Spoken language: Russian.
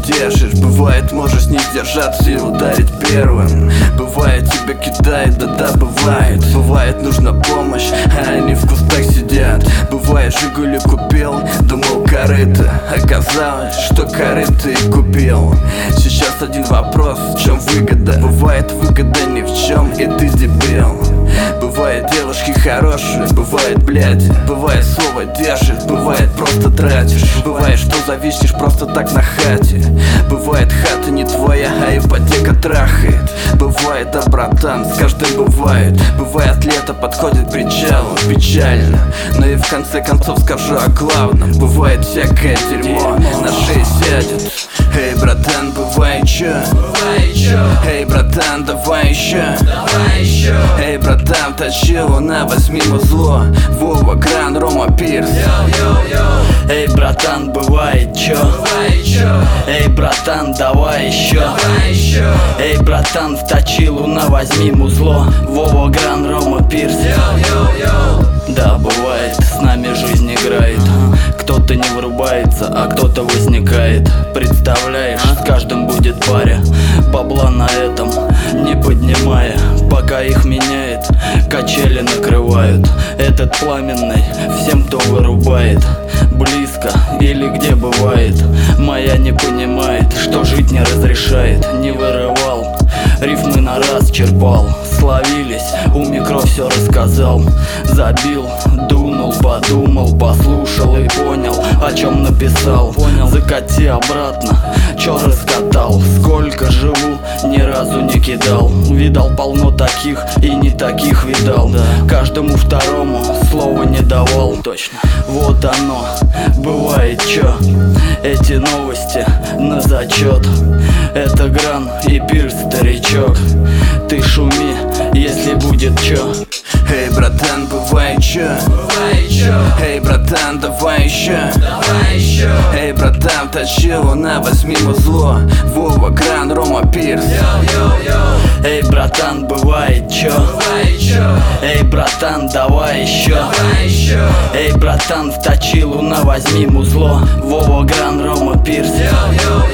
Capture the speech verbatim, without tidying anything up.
держишь. Бывает, можешь не сдержаться и ударить первым. Бывает, тебя кидает, да-да, бывает. Бывает, нужна помощь, а они в кустах сидят. Бывает, Жигули купил, думал корыто. Оказалось, что корыто и купил. Сейчас один вопрос, в чем выгода? Бывает, выгода ни в чем, и ты дебил. Бывает, девушки хорошие, бывает, блядь. Бывает, слово держишь, бывает, просто тратишь. Бывает, что зависнешь просто так на хате. Бывает, хата не твоя, а ипотека трахает. Бывает, да, братан, с каждым бывает. Бывает, лето подходит к причалу, печально. Но и в конце концов скажу о главном. Бывает, всякое дерьмо на шее сядет. Эй, братан, бывает чё? Эй, братан, давай еще. Эй, братан, точил на возьми музло. Вова, Гран, Рома, Пирс. Эй, братан, бывает чё? Эй, братан, давай еще. Эй, братан, в точилу на возьми музло. Вова, Гран, Рома, Пирс. Да, бывает, с нами жизнь играет. Кто-то не врубается, а кто-то возникает. Представляешь, с каждым будет паря. Бабла на этом не поднимая. Пока их меняет, качели накрывают. Этот пламенный всем, кто вырубает. Близко или где бывает. Моя не понимает, что жить не разрешает. Не вырывал, рифмы на раз черпал. Словились, у микро все рассказал. Забил, дунул, подумал, послушал и понял, о чем написал. Понял, закати обратно, чё раскатал. Сколько живу, ни разу не кидал. Видал полно таких и не таких видал, да. Каждому второму слова не давал. Точно, вот оно, бывает чё. Эти новости на зачет. Это Гран и Пирс, старичок. Ты шуми, если будет чё. Эй, братан, бывает чё? Эй, братан, давай еще. Эй, братан, точил на возьми музло. Вова, Гран, Рома, Пирс. Эй, братан, бывает чё? Эй, братан, давай еще. Эй, братан, в точилу на возьми музло. Вова, Гран, Рома, Пирс.